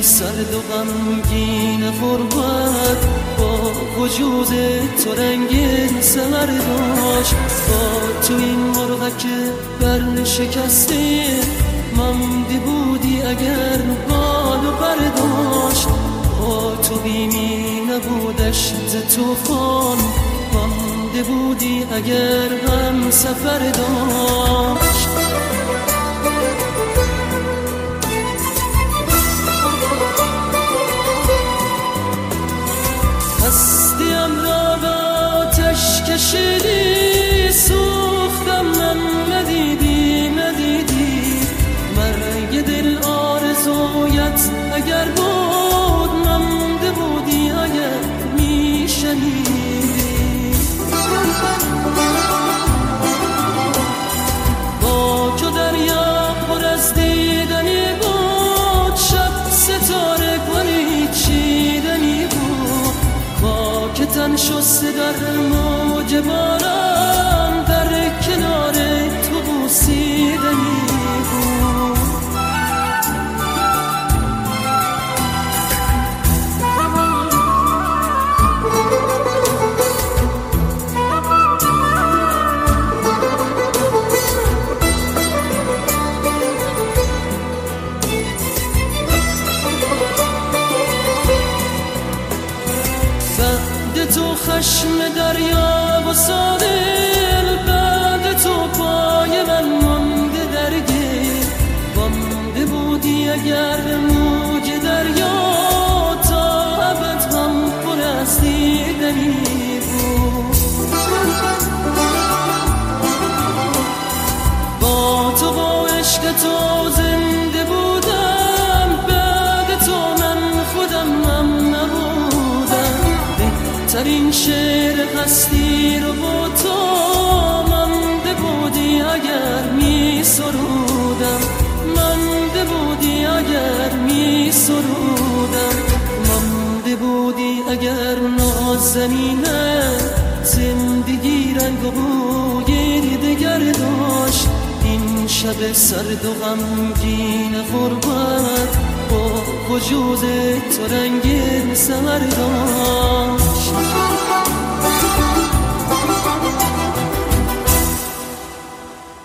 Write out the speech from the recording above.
سرد و غمگین غربت با وجود تو رنگ سمر داشت. با تو این مرغک بر شکسته مانده بودی اگر بال و پر داشت. با تو بیمی نبودش ز طوفان مانده بودی اگر هم سفر داشت. هستیم را به آتش کشیدی سوختم من ندیدی مرگ دل آرزویت اگر بود مانده بودی اگر میشنیدی. با که دریا پر از دیدنی بود شب ستاره گلی چیدنی بود. با که تن شسته در موج باران در کنار تو بوسیدنی بود. بعد تو خشم دریا و ساحل بعد تو پای من مانده در گل. مانده بودی اگر موج دریا تا ابد هم پر از دیدنی بود. با تو با عشق تو زنده بودم بعد تو من خودم هم نبودم. بهترین شعر هستی رو با تو مانده بودی اگر می سرودم. مانده بودی اگر می سرودم. مانده بودی اگر نازنینه زندگی رنگ و بوی دگر داشت. این شب سرد و غمگین غربت با وجود تو رنگ سمر داشت.